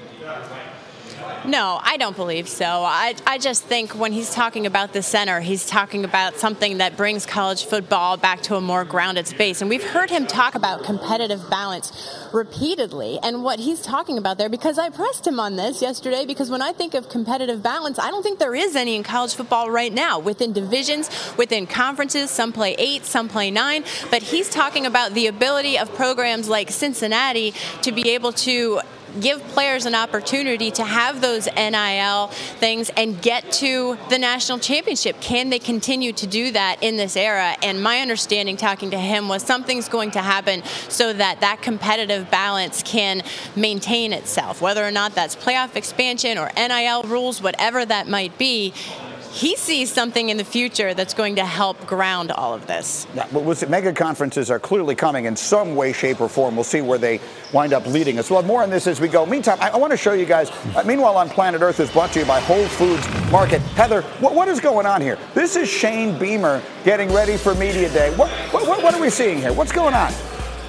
No, I don't believe so. I, I just think when he's talking about the center, he's talking about something that brings college football back to a more grounded space. And we've heard him talk about competitive balance repeatedly. And what he's talking about there, because I pressed him on this yesterday, because when I think of competitive balance, I don't think there is any in college football right now. Within divisions, within conferences, some play eight, some play nine. But he's talking about the ability of programs like Cincinnati to be able to give players an opportunity to have those N I L things and get to the national championship. Can they continue to do that in this era? And my understanding talking to him was something's going to happen so that that competitive balance can maintain itself, whether or not that's playoff expansion or N I L rules, whatever that might be. He sees something in the future that's going to help ground all of this. Yeah, but we'll see. Mega conferences are clearly coming in some way, shape, or form. We'll see where they wind up leading us. We'll have more on this as we go. Meantime, I, I want to show you guys. Uh, Meanwhile on Planet Earth is brought to you by Whole Foods Market. Heather, what, what is going on here? This is Shane Beamer getting ready for Media Day. What, what, what are we seeing here? What's going on?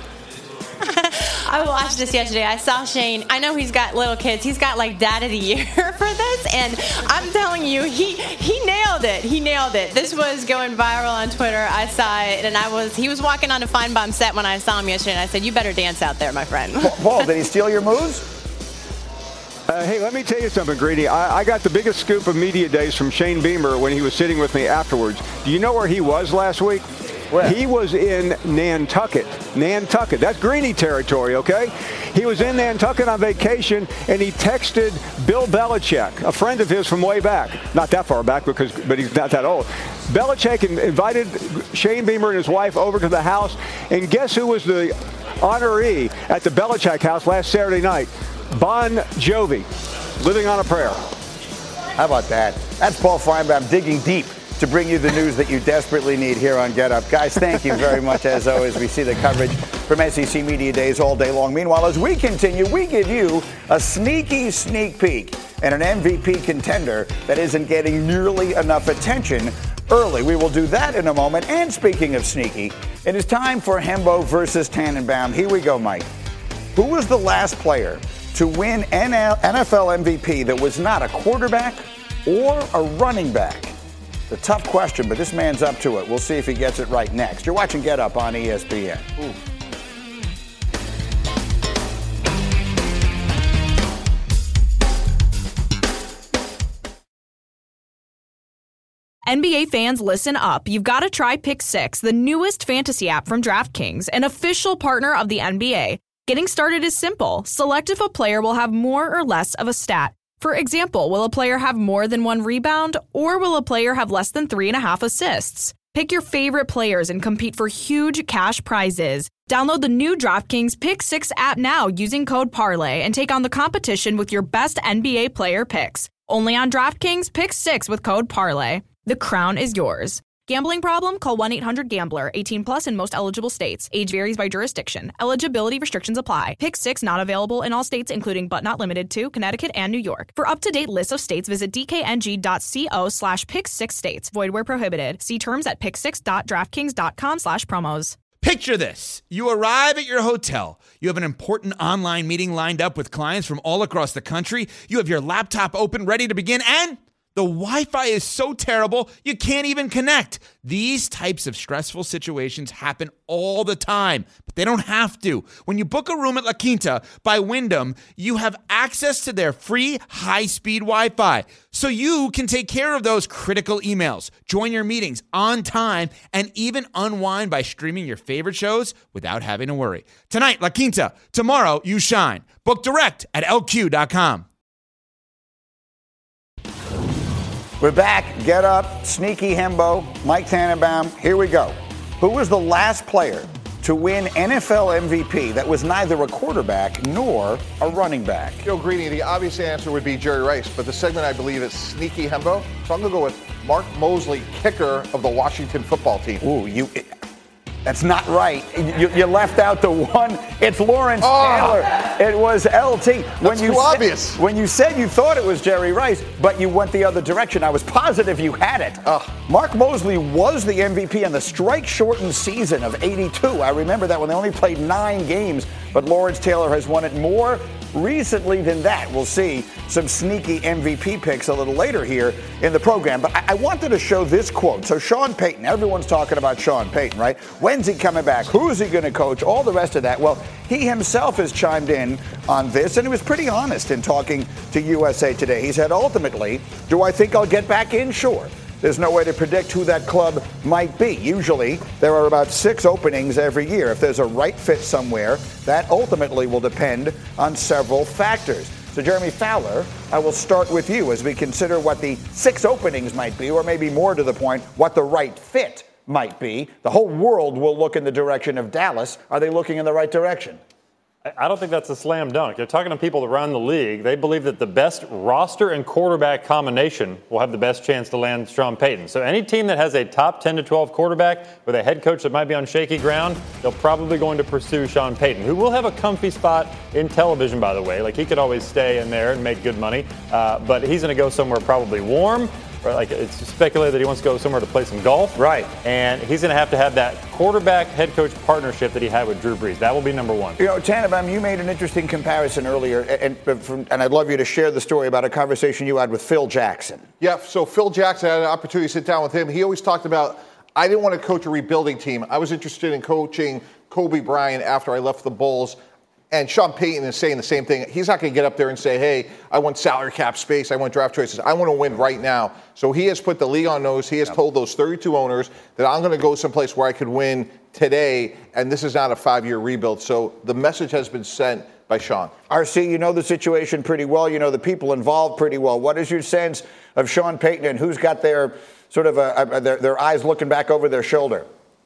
I watched this yesterday. I saw Shane. I know he's got little kids. He's got like Dad of the Year for this. And I'm telling you, he he nailed it. He nailed it. This was going viral on Twitter. I saw it. And I was he was walking on a Feinbaum set when I saw him yesterday. And I said, you better dance out there, my friend. Paul, did he steal your moves? Uh, hey, let me tell you something, Greedy. I, I got the biggest scoop of Media Days from Shane Beamer when he was sitting with me afterwards. Do you know where he was last week? Where? He was in Nantucket. Nantucket. That's Greeny territory, okay? He was in Nantucket on vacation, and he texted Bill Belichick, a friend of his from way back. Not that far back, because but he's not that old. Belichick invited Shane Beamer and his wife over to the house, and guess who was the honoree at the Belichick house last Saturday night? Bon Jovi, Living on a Prayer. How about that? That's Paul Feinbaum digging deep to bring you the news that you desperately need here on Get Up. Guys, thank you very much. As always, we see the coverage from S E C Media Days all day long. Meanwhile, as we continue, we give you a sneaky sneak peek and an M V P contender that isn't getting nearly enough attention early. We will do that in a moment. And speaking of sneaky, it is time for Hembo versus Tannenbaum. Here we go, Mike. Who was the last player to win N F L M V P that was not a quarterback or a running back? The tough question, but this man's up to it. We'll see if he gets it right next. You're watching Get Up on E S P N. Ooh. N B A fans, listen up. You've got to try Pick Six, the newest fantasy app from DraftKings, an official partner of the N B A. Getting started is simple. Select if a player will have more or less of a stat. For example, will a player have more than one rebound, or will a player have less than three and a half assists? Pick your favorite players and compete for huge cash prizes. Download the new DraftKings Pick Six app now using code Parlay and take on the competition with your best N B A player picks. Only on DraftKings Pick Six with code Parlay. The crown is yours. Gambling problem? Call one eight hundred gambler. eighteen plus in most eligible states. Age varies by jurisdiction. Eligibility restrictions apply. Pick Six not available in all states, including but not limited to Connecticut and New York. For up-to-date lists of states, visit dkng.co slash pick six states. Void where prohibited. See terms at pick six dot draftkings dot com slash promos. Picture this. You arrive at your hotel. You have an important online meeting lined up with clients from all across the country. You have your laptop open, ready to begin, and the Wi-Fi is so terrible, you can't even connect. These types of stressful situations happen all the time, but they don't have to. When you book a room at La Quinta by Wyndham, you have access to their free high-speed Wi-Fi, so you can take care of those critical emails, join your meetings on time, and even unwind by streaming your favorite shows without having to worry. Tonight, La Quinta. Tomorrow, you shine. Book direct at L Q dot com. We're back. Get up. Sneaky Hembo. Mike Tannenbaum. Here we go. Who was the last player to win N F L M V P that was neither a quarterback nor a running back? Joe Greeny, the obvious answer would be Jerry Rice, but the segment, I believe, is Sneaky Hembo. So I'm going to go with Mark Mosley, kicker of the Washington football team. Ooh, you... It, That's not right. You, you left out the one. It's Lawrence oh. Taylor. It was L T. When That's you too sa- obvious. When you said you thought it was Jerry Rice, but you went the other direction, I was positive you had it. Oh. Mark Mosley was the M V P in the strike-shortened season of eighty-two. I remember that when they only played nine games, but Lawrence Taylor has won it more recently than that. We'll see some sneaky M V P picks a little later here in the program. But I, I wanted to show this quote. So Sean Payton, everyone's talking about Sean Payton, right? When's he coming back? Who's he going to coach? All the rest of that. Well, he himself has chimed in on this, and he was pretty honest in talking to U S A Today. He said, ultimately, do I think I'll get back in? Sure. There's no way to predict who that club might be. Usually, there are about six openings every year. If there's a right fit somewhere, that ultimately will depend on several factors. So, Jeremy Fowler, I will start with you as we consider what the six openings might be, or maybe more to the point, what the right fit might be. The whole world will look in the direction of Dallas. Are they looking in the right direction? I don't think that's a slam dunk. You're talking to people around the league. They believe that the best roster and quarterback combination will have the best chance to land Sean Payton. So any team that has a top ten to twelve quarterback with a head coach that might be on shaky ground, they're probably going to pursue Sean Payton, who will have a comfy spot in television, by the way. Like, he could always stay in there and make good money. Uh, but he's going to go somewhere probably warm. Or like, it's speculated that he wants to go somewhere to play some golf. Right. And he's going to have to have that quarterback-head coach partnership that he had with Drew Brees. That will be number one. You know, Tannenbaum, you made an interesting comparison earlier, and, and, and I'd love you to share the story about a conversation you had with Phil Jackson. Yeah, so Phil Jackson, I had an opportunity to sit down with him. He always talked about, I didn't want to coach a rebuilding team. I was interested in coaching Kobe Bryant after I left the Bulls. And Sean Payton is saying the same thing. He's not going to get up there and say, hey, I want salary cap space, I want draft choices. I want to win right now. So he has put the league on nose. He has yep. told those thirty-two owners that I'm going to go someplace where I could win today, and this is not a five-year rebuild. So the message has been sent by Sean. R C, you know the situation pretty well. You know the people involved pretty well. What is your sense of Sean Payton and who's got their sort of a, a, their, their eyes looking back over their shoulder?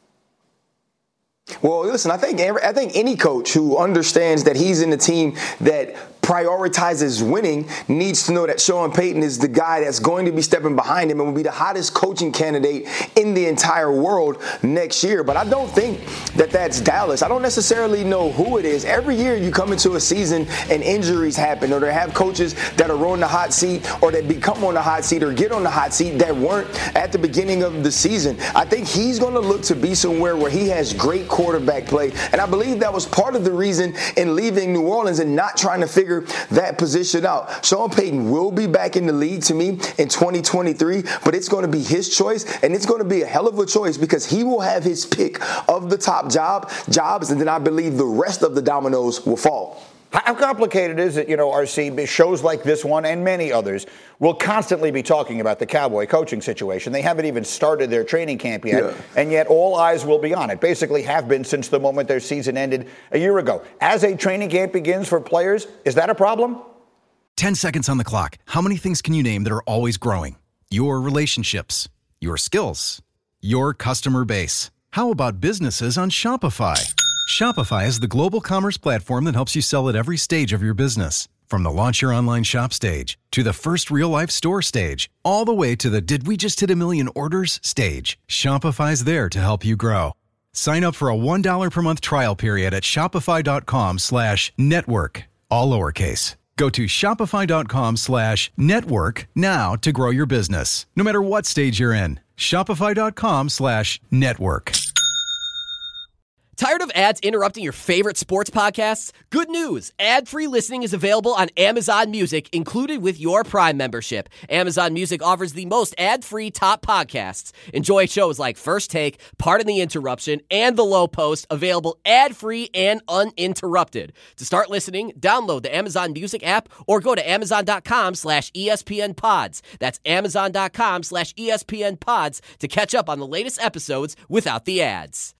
Well, listen, I think I think any coach who understands that he's in a team that prioritizes winning needs to know that Sean Payton is the guy that's going to be stepping behind him and will be the hottest coaching candidate in the entire world next year. But I don't think that that's Dallas. I don't necessarily know who it is. Every year you come into a season and injuries happen, or they have coaches that are on the hot seat, or that become on the hot seat or get on the hot seat that weren't at the beginning of the season. I think he's going to look to be somewhere where he has great quarterback play. And I believe that was part of the reason in leaving New Orleans and not trying to figure figure that position out. Sean Payton will be back in the league to me in twenty twenty-three, but it's going to be his choice, and it's going to be a hell of a choice because he will have his pick of the top job jobs, and then I believe the rest of the dominoes will fall. How complicated is it, you know, R C, shows like this one and many others will constantly be talking about the Cowboy coaching situation. They haven't even started their training camp yet, yeah. and yet all eyes will be on it, basically have been since the moment their season ended a year ago. As a training camp begins for players, is that a problem? Ten seconds on the clock. How many things can you name that are always growing? Your relationships, your skills, your customer base. How about businesses on Shopify? Shopify is the global commerce platform that helps you sell at every stage of your business. From the launch your online shop stage, to the first real-life store stage, all the way to the did we just hit a million orders stage. Shopify's there to help you grow. Sign up for a one dollar per month trial period at shopify.com slash network, all lowercase. Go to shopify.com slash network now to grow your business, no matter what stage you're in. Shopify.com slash network. Tired of ads interrupting your favorite sports podcasts? Good news! Ad-free listening is available on Amazon Music, included with your Prime membership. Amazon Music offers the most ad-free top podcasts. Enjoy shows like First Take, Pardon the Interruption, and The Low Post, available ad-free and uninterrupted. To start listening, download the Amazon Music app or go to amazon.com slash ESPN pods. That's amazon.com slash ESPN pods to catch up on the latest episodes without the ads.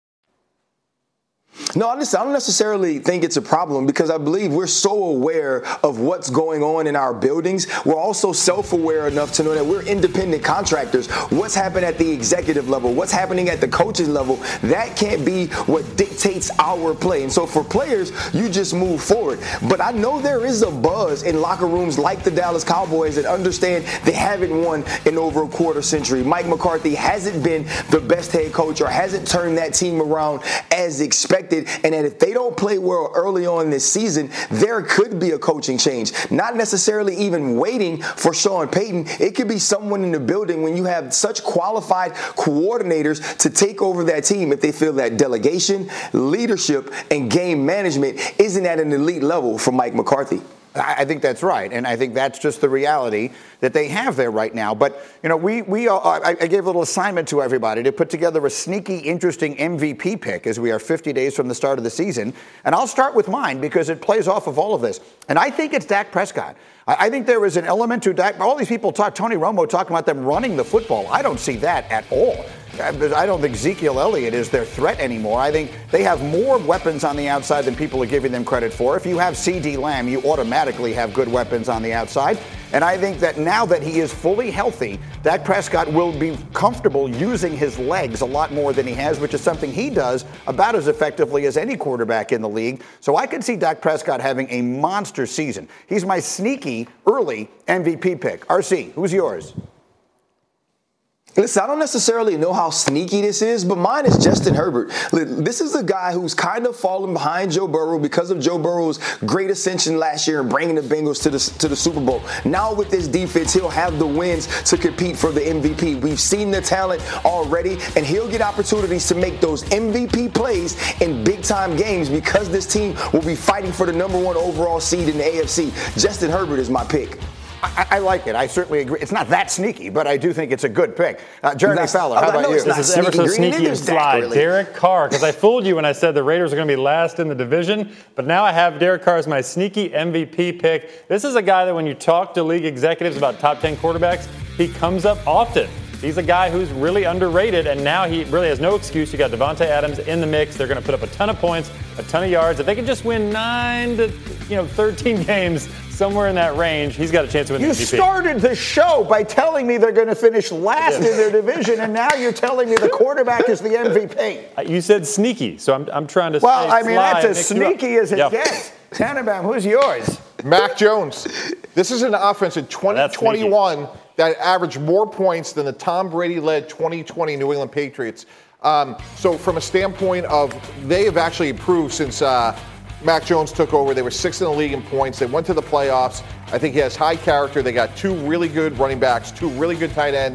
No, I don't necessarily think it's a problem because I believe we're so aware of what's going on in our buildings. We're also self-aware enough to know that we're independent contractors. What's happening at the executive level, what's happening at the coaching level, that can't be what dictates our play. And so for players, you just move forward. But I know there is a buzz in locker rooms like the Dallas Cowboys that understand they haven't won in over a quarter century. Mike McCarthy hasn't been the best head coach or hasn't turned that team around as expected. And that if they don't play well early on this season, there could be a coaching change. Not necessarily even waiting for Sean Payton. It could be someone in the building when you have such qualified coordinators to take over that team if they feel that delegation, leadership, and game management isn't at an elite level for Mike McCarthy. I think that's right, and I think that's just the reality that they have there right now. But, you know, we, we uh, I, I gave a little assignment to everybody to put together a sneaky, interesting M V P pick as we are fifty days from the start of the season. And I'll start with mine because it plays off of all of this. And I think it's Dak Prescott. I, I think there is an element to Dak. All these people talk, Tony Romo talking about them running the football. I don't see that at all. I don't think Ezekiel Elliott is their threat anymore. I think they have more weapons on the outside than people are giving them credit for. If you have CeeDee Lamb, you automatically have good weapons on the outside. And I think that now that he is fully healthy, Dak Prescott will be comfortable using his legs a lot more than he has, which is something he does about as effectively as any quarterback in the league. So I could see Dak Prescott having a monster season. He's my sneaky early M V P pick. R C, who's yours? Listen, I don't necessarily know how sneaky this is, but mine is Justin Herbert. This is a guy who's kind of fallen behind Joe Burrow because of Joe Burrow's great ascension last year and bringing the Bengals to the, to the Super Bowl. Now with this defense, he'll have the wins to compete for the M V P. We've seen the talent already, and he'll get opportunities to make those M V P plays in big-time games because this team will be fighting for the number one overall seed in the A F C. Justin Herbert is my pick. I, I like it. I certainly agree. It's not that sneaky, but I do think it's a good pick. Uh, Jeremy Fowler, how about you? This is ever so sneaky and slide. Really. Derek Carr, because I fooled you when I said the Raiders are going to be last in the division, but now I have Derek Carr as my sneaky M V P pick. This is a guy that when you talk to league executives about top ten quarterbacks, he comes up often. He's a guy who's really underrated, and now he really has no excuse. You got Devontae Adams in the mix. They're going to put up a ton of points, a ton of yards. If they can just win nine to you know thirteen games, somewhere in that range, he's got a chance to win the M V P. You started the show by telling me they're going to finish last in their division, and now you're telling me the quarterback is the M V P. You said sneaky, so I'm I'm trying to well, say I mean, slide, that's as sneaky as it yep. gets. Tannenbaum, who's yours? Mac Jones. This is an offense in twenty twenty-one that averaged more points than the Tom Brady-led twenty twenty New England Patriots. Um, so from a standpoint of they have actually improved since uh, Mac Jones took over. They were sixth in the league in points. They went to the playoffs. I think he has high character. They got two really good running backs, two really good tight ends.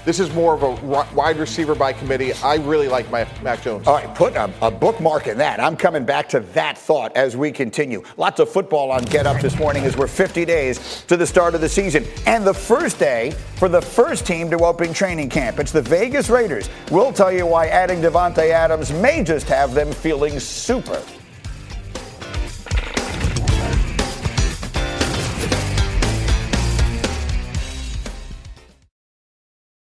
This is more of a wide receiver by committee. I really like my Mac Jones. All right, put a, a bookmark in that. I'm coming back to that thought as we continue. Lots of football on Get Up this morning as we're fifty days to the start of the season. And the first day for the first team to open training camp. It's the Vegas Raiders. We'll tell you why adding Davante Adams may just have them feeling super.